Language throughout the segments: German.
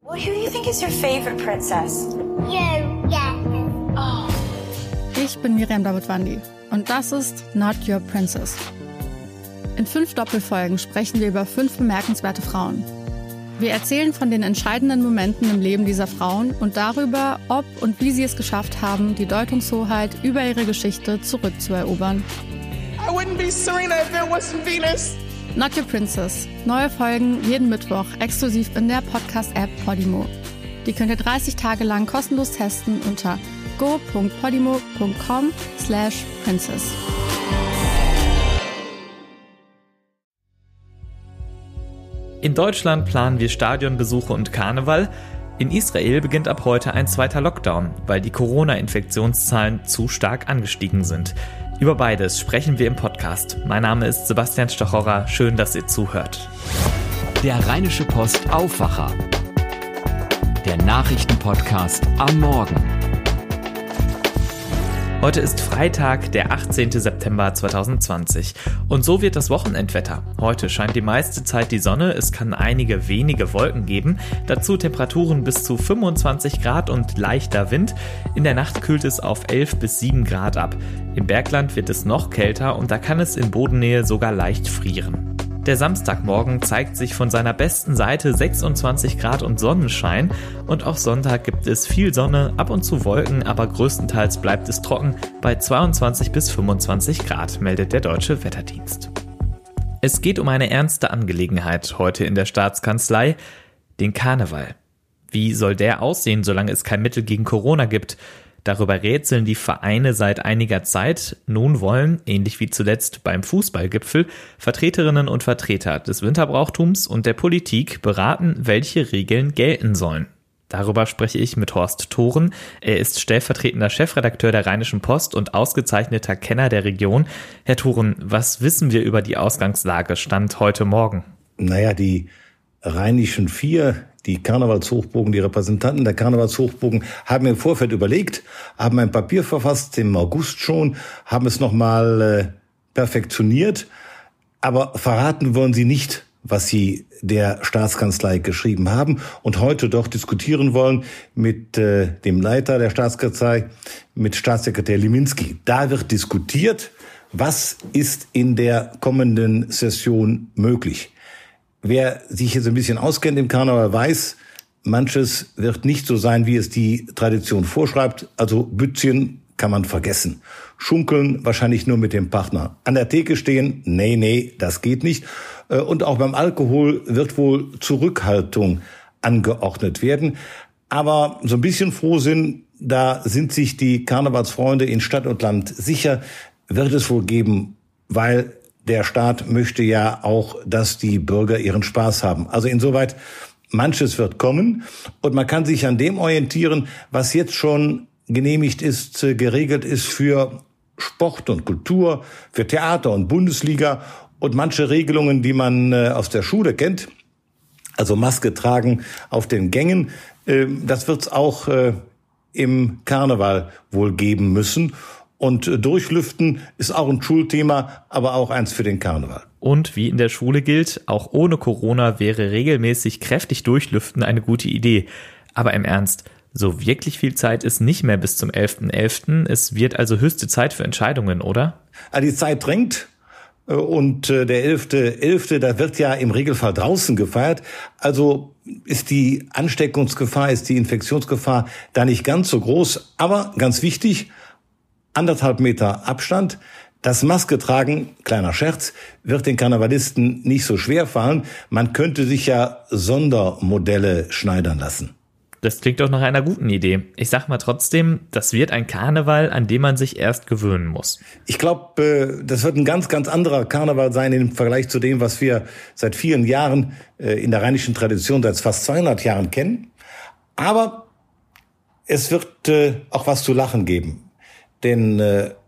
Well, who do you think is your favorite princess? You, yeah. Oh. Ich bin Miriam Davidwandi und das ist Not Your Princess. In 5 Doppelfolgen sprechen wir über 5 bemerkenswerte Frauen. Wir erzählen von den entscheidenden Momenten im Leben dieser Frauen und darüber, ob und wie sie es geschafft haben, die Deutungshoheit über ihre Geschichte zurückzuerobern. I wouldn't be Serena if there wasn't Venus. Not Your Princess. Neue Folgen jeden Mittwoch exklusiv in der Podcast-App Podimo. Die könnt ihr 30 Tage lang kostenlos testen unter go.podimo.com/princess. In Deutschland planen wir Stadionbesuche und Karneval. In Israel beginnt ab heute ein zweiter Lockdown, weil die Corona-Infektionszahlen zu stark angestiegen sind. Über beides sprechen wir im Podcast. Mein Name ist Sebastian Stochorer. Schön, dass ihr zuhört. Der Rheinische Post Aufwacher. Der Nachrichtenpodcast am Morgen. Heute ist Freitag, der 18. September 2020. Und so wird das Wochenendwetter. Heute scheint die meiste Zeit die Sonne, es kann einige wenige Wolken geben. Dazu Temperaturen bis zu 25 Grad und leichter Wind. In der Nacht kühlt es auf 11 bis 7 Grad ab. Im Bergland wird es noch kälter und da kann es in Bodennähe sogar leicht frieren. Der Samstagmorgen zeigt sich von seiner besten Seite, 26 Grad und Sonnenschein. Und auch Sonntag gibt es viel Sonne, ab und zu Wolken, aber größtenteils bleibt es trocken bei 22 bis 25 Grad, meldet der Deutsche Wetterdienst. Es geht um eine ernste Angelegenheit heute in der Staatskanzlei, den Karneval. Wie soll der aussehen, solange es kein Mittel gegen Corona gibt? Darüber rätseln die Vereine seit einiger Zeit. Nun wollen, ähnlich wie zuletzt beim Fußballgipfel, Vertreterinnen und Vertreter des Winterbrauchtums und der Politik beraten, welche Regeln gelten sollen. Darüber spreche ich mit Horst Thoren. Er ist stellvertretender Chefredakteur der Rheinischen Post und ausgezeichneter Kenner der Region. Herr Thoren, was wissen wir über die Ausgangslage Stand heute Morgen? Naja, die Rheinischen 4, die Karnevalshochburgen, die Repräsentanten der Karnevalshochburgen haben im Vorfeld überlegt, haben ein Papier verfasst, im August schon, haben es nochmal perfektioniert, aber verraten wollen sie nicht, was sie der Staatskanzlei geschrieben haben und heute doch diskutieren wollen mit dem Leiter der Staatskanzlei, mit Staatssekretär Liminski. Da wird diskutiert, was ist in der kommenden Session möglich. Wer sich jetzt ein bisschen auskennt im Karneval weiß, manches wird nicht so sein, wie es die Tradition vorschreibt. Also Bützchen kann man vergessen. Schunkeln wahrscheinlich nur mit dem Partner. An der Theke stehen, nee, das geht nicht. Und auch beim Alkohol wird wohl Zurückhaltung angeordnet werden. Aber so ein bisschen Frohsinn, da sind sich die Karnevalsfreunde in Stadt und Land sicher, wird es wohl geben, weil der Staat möchte ja auch, dass die Bürger ihren Spaß haben. Also insoweit, manches wird kommen und man kann sich an dem orientieren, was jetzt schon genehmigt ist, geregelt ist für Sport und Kultur, für Theater und Bundesliga und manche Regelungen, die man aus der Schule kennt, also Maske tragen auf den Gängen, das wird es auch im Karneval wohl geben müssen. Und Durchlüften ist auch ein Schulthema, aber auch eins für den Karneval. Und wie in der Schule gilt, auch ohne Corona wäre regelmäßig kräftig Durchlüften eine gute Idee. Aber im Ernst, so wirklich viel Zeit ist nicht mehr bis zum 11.11. Es wird also höchste Zeit für Entscheidungen, oder? Die Zeit drängt. Und der 11.11., da wird ja im Regelfall draußen gefeiert. Also ist die Ansteckungsgefahr, ist die Infektionsgefahr da nicht ganz so groß. Aber ganz wichtig, 1,5 Meter Abstand. Das Maske tragen, kleiner Scherz, wird den Karnevalisten nicht so schwer fallen. Man könnte sich ja Sondermodelle schneidern lassen. Das klingt doch nach einer guten Idee. Ich sag mal trotzdem, das wird ein Karneval, an dem man sich erst gewöhnen muss. Ich glaube, das wird ein ganz, ganz anderer Karneval sein im Vergleich zu dem, was wir seit vielen Jahren in der rheinischen Tradition, seit fast 200 Jahren kennen. Aber es wird auch was zu lachen geben. Denn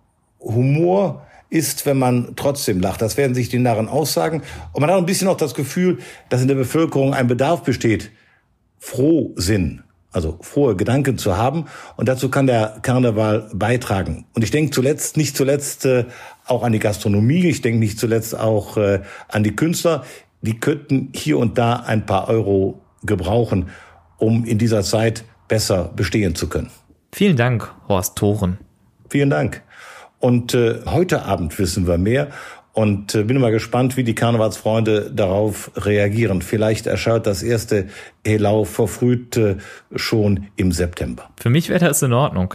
Humor ist, wenn man trotzdem lacht. Das werden sich die Narren aussagen. Und man hat ein bisschen auch das Gefühl, dass in der Bevölkerung ein Bedarf besteht, Frohsinn, also frohe Gedanken zu haben. Und dazu kann der Karneval beitragen. Und ich denke nicht zuletzt auch an die Gastronomie. Ich denke nicht zuletzt auch an die Künstler. Die könnten hier und da ein paar Euro gebrauchen. um in dieser Zeit besser bestehen zu können. Vielen Dank, Horst Thoren. Vielen Dank. Und heute Abend wissen wir mehr. Und bin mal gespannt, wie die Karnevalsfreunde darauf reagieren. Vielleicht erscheint das erste Helau verfrüht schon im September. Für mich wäre das in Ordnung.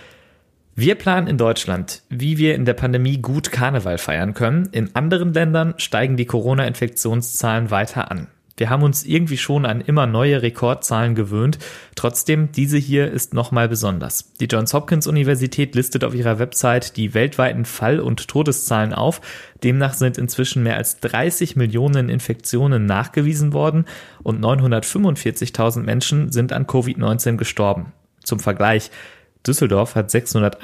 Wir planen in Deutschland, wie wir in der Pandemie gut Karneval feiern können. In anderen Ländern steigen die Corona-Infektionszahlen weiter an. Wir haben uns irgendwie schon an immer neue Rekordzahlen gewöhnt. Trotzdem, diese hier ist nochmal besonders. Die Johns Hopkins Universität listet auf ihrer Website die weltweiten Fall- und Todeszahlen auf. Demnach sind inzwischen mehr als 30 Millionen Infektionen nachgewiesen worden und 945.000 Menschen sind an Covid-19 gestorben. Zum Vergleich, Düsseldorf hat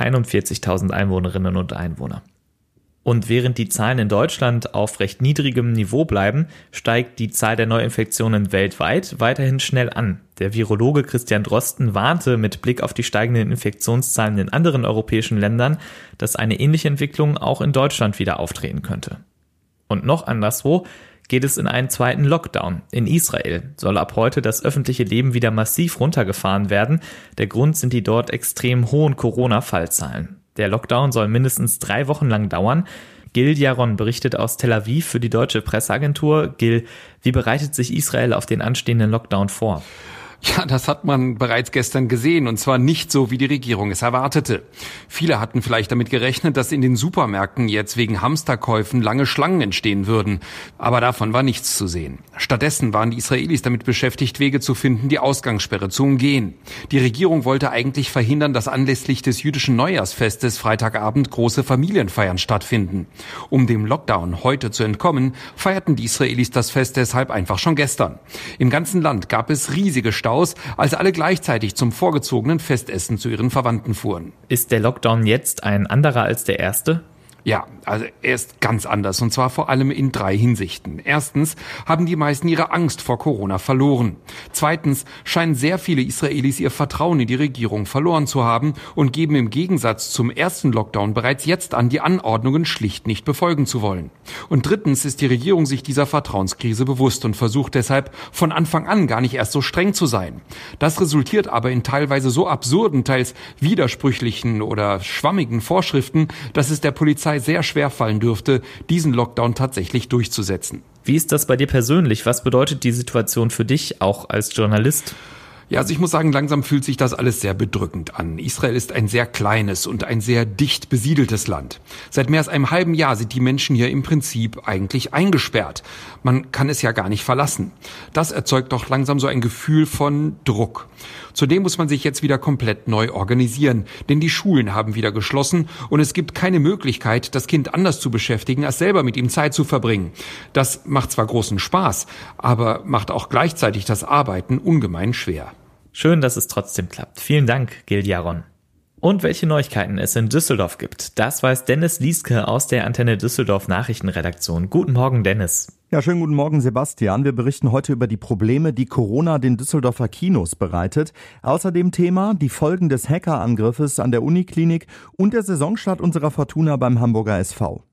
641.000 Einwohnerinnen und Einwohner. Und während die Zahlen in Deutschland auf recht niedrigem Niveau bleiben, steigt die Zahl der Neuinfektionen weltweit weiterhin schnell an. Der Virologe Christian Drosten warnte mit Blick auf die steigenden Infektionszahlen in anderen europäischen Ländern, dass eine ähnliche Entwicklung auch in Deutschland wieder auftreten könnte. Und noch anderswo geht es in einen zweiten Lockdown. In Israel soll ab heute das öffentliche Leben wieder massiv runtergefahren werden. Der Grund sind die dort extrem hohen Corona-Fallzahlen. Der Lockdown soll mindestens 3 Wochen lang dauern. Gil Yaron berichtet aus Tel Aviv für die deutsche Presseagentur. Gil, wie bereitet sich Israel auf den anstehenden Lockdown vor? Ja, das hat man bereits gestern gesehen, und zwar nicht so, wie die Regierung es erwartete. Viele hatten vielleicht damit gerechnet, dass in den Supermärkten jetzt wegen Hamsterkäufen lange Schlangen entstehen würden. Aber davon war nichts zu sehen. Stattdessen waren die Israelis damit beschäftigt, Wege zu finden, die Ausgangssperre zu umgehen. Die Regierung wollte eigentlich verhindern, dass anlässlich des jüdischen Neujahrsfestes Freitagabend große Familienfeiern stattfinden. Um dem Lockdown heute zu entkommen, feierten die Israelis das Fest deshalb einfach schon gestern. Im ganzen Land gab es riesige Staus, als alle gleichzeitig zum vorgezogenen Festessen zu ihren Verwandten fuhren. Ist der Lockdown jetzt ein anderer als der erste? Ja, also er ist ganz anders, und zwar vor allem in 3 Hinsichten. Erstens haben die meisten ihre Angst vor Corona verloren. Zweitens scheinen sehr viele Israelis ihr Vertrauen in die Regierung verloren zu haben und geben im Gegensatz zum ersten Lockdown bereits jetzt an, die Anordnungen schlicht nicht befolgen zu wollen. Und drittens ist die Regierung sich dieser Vertrauenskrise bewusst und versucht deshalb von Anfang an gar nicht erst so streng zu sein. Das resultiert aber in teilweise so absurden, teils widersprüchlichen oder schwammigen Vorschriften, dass es der Polizei sehr schwer fallen dürfte, diesen Lockdown tatsächlich durchzusetzen. Wie ist das bei dir persönlich? Was bedeutet die Situation für dich, auch als Journalist? Ja, also ich muss sagen, langsam fühlt sich das alles sehr bedrückend an. Israel ist ein sehr kleines und ein sehr dicht besiedeltes Land. Seit mehr als einem halben Jahr sind die Menschen hier im Prinzip eigentlich eingesperrt. Man kann es ja gar nicht verlassen. Das erzeugt doch langsam so ein Gefühl von Druck. Zudem muss man sich jetzt wieder komplett neu organisieren, denn die Schulen haben wieder geschlossen und es gibt keine Möglichkeit, das Kind anders zu beschäftigen, als selber mit ihm Zeit zu verbringen. Das macht zwar großen Spaß, aber macht auch gleichzeitig das Arbeiten ungemein schwer. Schön, dass es trotzdem klappt. Vielen Dank, Gil Yaron. Und welche Neuigkeiten es in Düsseldorf gibt, das weiß Dennis Lieske aus der Antenne Düsseldorf Nachrichtenredaktion. Guten Morgen, Dennis. Ja, schönen guten Morgen, Sebastian. Wir berichten heute über die Probleme, die Corona den Düsseldorfer Kinos bereitet. Außerdem Thema die Folgen des Hackerangriffes an der Uniklinik und der Saisonstart unserer Fortuna beim Hamburger SV.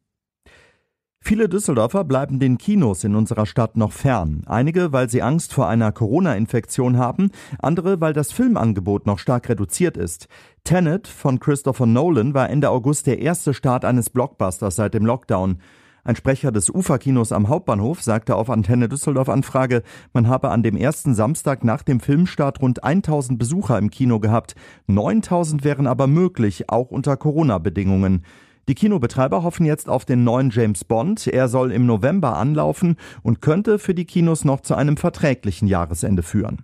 Viele Düsseldorfer bleiben den Kinos in unserer Stadt noch fern. Einige, weil sie Angst vor einer Corona-Infektion haben, andere, weil das Filmangebot noch stark reduziert ist. Tenet von Christopher Nolan war Ende August der erste Start eines Blockbusters seit dem Lockdown. Ein Sprecher des Uferkinos am Hauptbahnhof sagte auf Antenne Düsseldorf Anfrage, man habe an dem ersten Samstag nach dem Filmstart rund 1000 Besucher im Kino gehabt. 9000 wären aber möglich, auch unter Corona-Bedingungen. Die Kinobetreiber hoffen jetzt auf den neuen James Bond. Er soll im November anlaufen und könnte für die Kinos noch zu einem verträglichen Jahresende führen.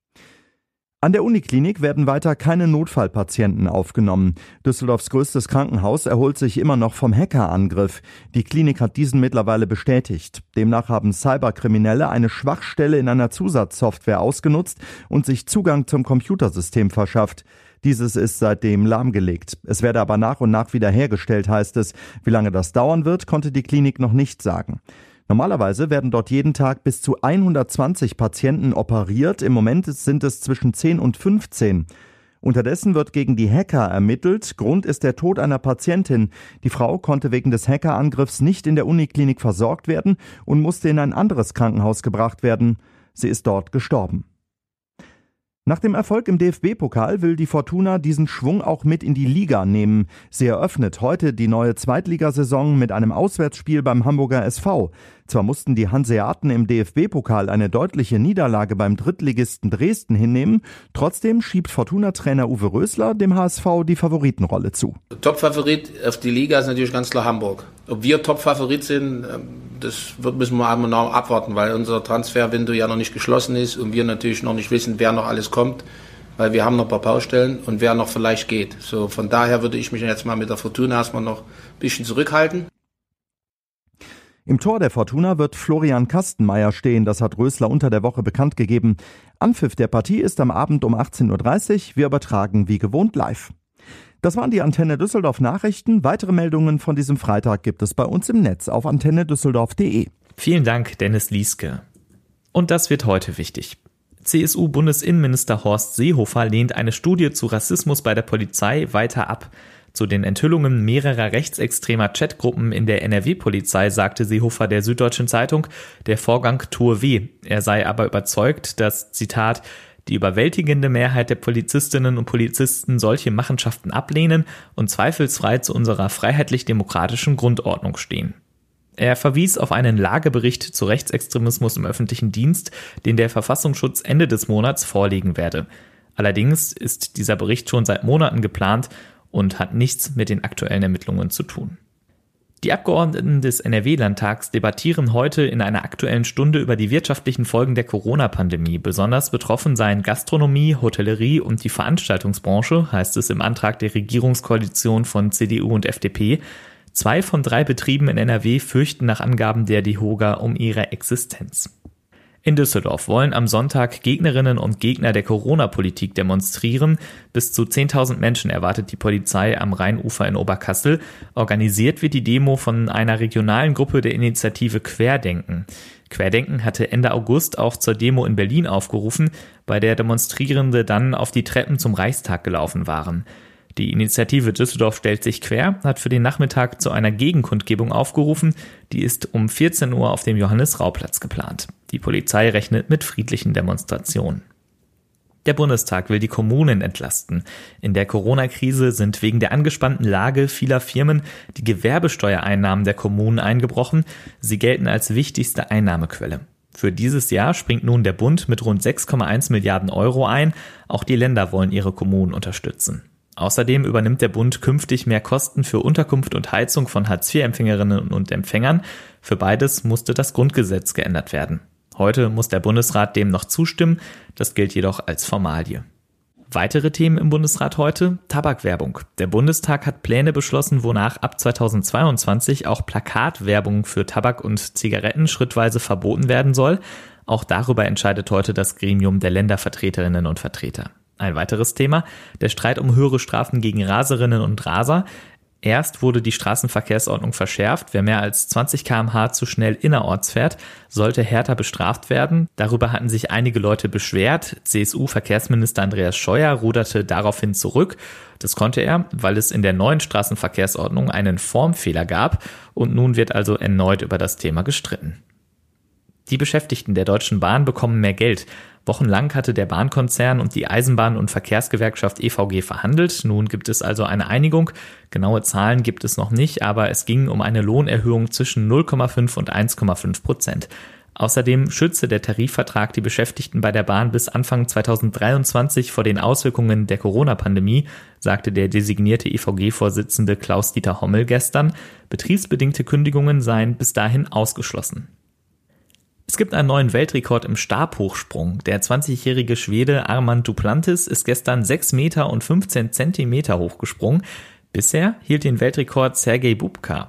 An der Uniklinik werden weiter keine Notfallpatienten aufgenommen. Düsseldorfs größtes Krankenhaus erholt sich immer noch vom Hackerangriff. Die Klinik hat diesen mittlerweile bestätigt. Demnach haben Cyberkriminelle eine Schwachstelle in einer Zusatzsoftware ausgenutzt und sich Zugang zum Computersystem verschafft. Dieses ist seitdem lahmgelegt. Es werde aber nach und nach wieder hergestellt, heißt es. Wie lange das dauern wird, konnte die Klinik noch nicht sagen. Normalerweise werden dort jeden Tag bis zu 120 Patienten operiert. Im Moment sind es zwischen 10 und 15. Unterdessen wird gegen die Hacker ermittelt. Grund ist der Tod einer Patientin. Die Frau konnte wegen des Hackerangriffs nicht in der Uniklinik versorgt werden und musste in ein anderes Krankenhaus gebracht werden. Sie ist dort gestorben. Nach dem Erfolg im DFB-Pokal will die Fortuna diesen Schwung auch mit in die Liga nehmen. Sie eröffnet heute die neue Zweitligasaison mit einem Auswärtsspiel beim Hamburger SV. Zwar mussten die Hanseaten im DFB-Pokal eine deutliche Niederlage beim Drittligisten Dresden hinnehmen, trotzdem schiebt Fortuna-Trainer Uwe Rösler dem HSV die Favoritenrolle zu. Topfavorit auf die Liga ist natürlich ganz klar Hamburg. Ob wir Topfavorit sind, das müssen wir einmal noch abwarten, weil unser Transferwindow ja noch nicht geschlossen ist und wir natürlich noch nicht wissen, wer noch alles kommt, weil wir haben noch ein paar Baustellen und wer noch vielleicht geht. So, von daher würde ich mich jetzt mal mit der Fortuna erstmal noch ein bisschen zurückhalten. Im Tor der Fortuna wird Florian Kastenmeier stehen, das hat Rösler unter der Woche bekannt gegeben. Anpfiff der Partie ist am Abend um 18.30 Uhr, wir übertragen wie gewohnt live. Das waren die Antenne Düsseldorf Nachrichten. Weitere Meldungen von diesem Freitag gibt es bei uns im Netz auf antennedüsseldorf.de. Vielen Dank, Dennis Lieske. Und das wird heute wichtig. CSU-Bundesinnenminister Horst Seehofer lehnt eine Studie zu Rassismus bei der Polizei weiter ab. Zu den Enthüllungen mehrerer rechtsextremer Chatgruppen in der NRW-Polizei sagte Seehofer der Süddeutschen Zeitung, der Vorgang tue weh. Er sei aber überzeugt, dass, Zitat, die überwältigende Mehrheit der Polizistinnen und Polizisten solche Machenschaften ablehnen und zweifelsfrei zu unserer freiheitlich-demokratischen Grundordnung stehen. Er verwies auf einen Lagebericht zu Rechtsextremismus im öffentlichen Dienst, den der Verfassungsschutz Ende des Monats vorlegen werde. Allerdings ist dieser Bericht schon seit Monaten geplant und hat nichts mit den aktuellen Ermittlungen zu tun. Die Abgeordneten des NRW-Landtags debattieren heute in einer Aktuellen Stunde über die wirtschaftlichen Folgen der Corona-Pandemie. Besonders betroffen seien Gastronomie, Hotellerie und die Veranstaltungsbranche, heißt es im Antrag der Regierungskoalition von CDU und FDP. 2 von 3 Betrieben in NRW fürchten nach Angaben der DEHOGA um ihre Existenz. In Düsseldorf wollen am Sonntag Gegnerinnen und Gegner der Corona-Politik demonstrieren. Bis zu 10.000 Menschen erwartet die Polizei am Rheinufer in Oberkassel. Organisiert wird die Demo von einer regionalen Gruppe der Initiative Querdenken. Querdenken hatte Ende August auch zur Demo in Berlin aufgerufen, bei der Demonstrierende dann auf die Treppen zum Reichstag gelaufen waren. Die Initiative Düsseldorf stellt sich quer, hat für den Nachmittag zu einer Gegenkundgebung aufgerufen. Die ist um 14 Uhr auf dem Johannes-Rau-Platz geplant. Die Polizei rechnet mit friedlichen Demonstrationen. Der Bundestag will die Kommunen entlasten. In der Corona-Krise sind wegen der angespannten Lage vieler Firmen die Gewerbesteuereinnahmen der Kommunen eingebrochen. Sie gelten als wichtigste Einnahmequelle. Für dieses Jahr springt nun der Bund mit rund 6,1 Milliarden Euro ein. Auch die Länder wollen ihre Kommunen unterstützen. Außerdem übernimmt der Bund künftig mehr Kosten für Unterkunft und Heizung von Hartz-IV-Empfängerinnen und Empfängern. Für beides musste das Grundgesetz geändert werden. Heute muss der Bundesrat dem noch zustimmen, das gilt jedoch als Formalie. Weitere Themen im Bundesrat heute: Tabakwerbung. Der Bundestag hat Pläne beschlossen, wonach ab 2022 auch Plakatwerbung für Tabak und Zigaretten schrittweise verboten werden soll. Auch darüber entscheidet heute das Gremium der Ländervertreterinnen und Vertreter. Ein weiteres Thema: der Streit um höhere Strafen gegen Raserinnen und Raser. Erst wurde die Straßenverkehrsordnung verschärft. Wer mehr als 20 km/h zu schnell innerorts fährt, sollte härter bestraft werden. Darüber hatten sich einige Leute beschwert. CSU-Verkehrsminister Andreas Scheuer ruderte daraufhin zurück. Das konnte er, weil es in der neuen Straßenverkehrsordnung einen Formfehler gab. Und nun wird also erneut über das Thema gestritten. Die Beschäftigten der Deutschen Bahn bekommen mehr Geld. Wochenlang hatte der Bahnkonzern und die Eisenbahn- und Verkehrsgewerkschaft EVG verhandelt. Nun gibt es also eine Einigung. Genaue Zahlen gibt es noch nicht, aber es ging um eine Lohnerhöhung zwischen 0,5 und 1,5%. Außerdem schütze der Tarifvertrag die Beschäftigten bei der Bahn bis Anfang 2023 vor den Auswirkungen der Corona-Pandemie, sagte der designierte EVG-Vorsitzende Klaus-Dieter Hommel gestern. Betriebsbedingte Kündigungen seien bis dahin ausgeschlossen. Es gibt einen neuen Weltrekord im Stabhochsprung. Der 20-jährige Schwede Armand Duplantis ist gestern 6 Meter und 15 Zentimeter hochgesprungen. Bisher hielt den Weltrekord Sergej Bubka.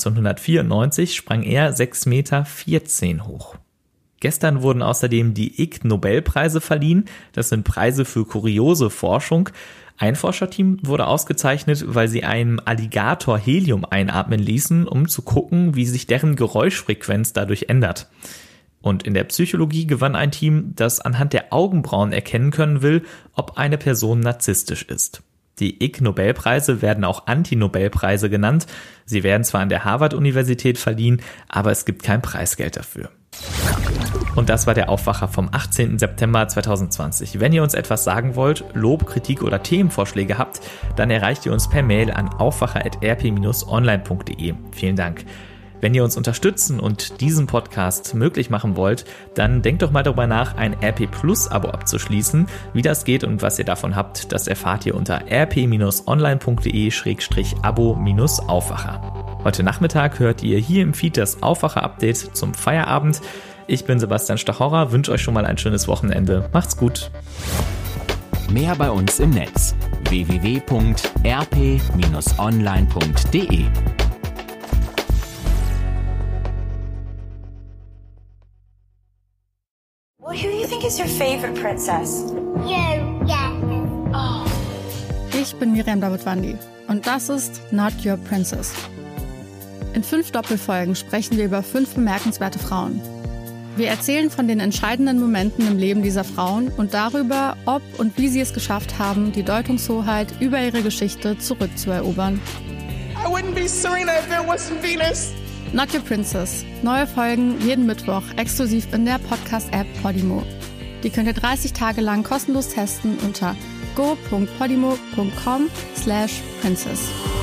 1994 sprang er 6,14 Meter hoch. Gestern wurden außerdem die Ig-Nobelpreise verliehen. Das sind Preise für kuriose Forschung. Ein Forscherteam wurde ausgezeichnet, weil sie einem Alligator Helium einatmen ließen, um zu gucken, wie sich deren Geräuschfrequenz dadurch ändert. Und in der Psychologie gewann ein Team, das anhand der Augenbrauen erkennen können will, ob eine Person narzisstisch ist. Die Ig-Nobelpreise werden auch Anti-Nobelpreise genannt. Sie werden zwar an der Harvard-Universität verliehen, aber es gibt kein Preisgeld dafür. Und das war der Aufwacher vom 18. September 2020. Wenn ihr uns etwas sagen wollt, Lob, Kritik oder Themenvorschläge habt, dann erreicht ihr uns per Mail an aufwacher@rp-online.de. Vielen Dank. Wenn ihr uns unterstützen und diesen Podcast möglich machen wollt, dann denkt doch mal darüber nach, ein RP Plus Abo abzuschließen. Wie das geht und was ihr davon habt, das erfahrt ihr unter rp-online.de/abo-aufwacher. Heute Nachmittag hört ihr hier im Feed das Aufwacher-Update zum Feierabend. Ich bin Sebastian Stachorra, wünsche euch schon mal ein schönes Wochenende. Macht's gut. Mehr bei uns im Netz: www.rp-online.de. Well, who do you think is your favorite princess? You, yeah. Oh. Ich bin Miriam Davidwandi und das ist Not Your Princess. In 5 Doppelfolgen sprechen wir über 5 bemerkenswerte Frauen. Wir erzählen von den entscheidenden Momenten im Leben dieser Frauen und darüber, ob und wie sie es geschafft haben, die Deutungshoheit über ihre Geschichte zurückzuerobern. I wouldn't be Serena if there wasn't Venus. Not Your Princess. Neue Folgen jeden Mittwoch exklusiv in der Podcast-App Podimo. Die könnt ihr 30 Tage lang kostenlos testen unter go.podimo.com/princess.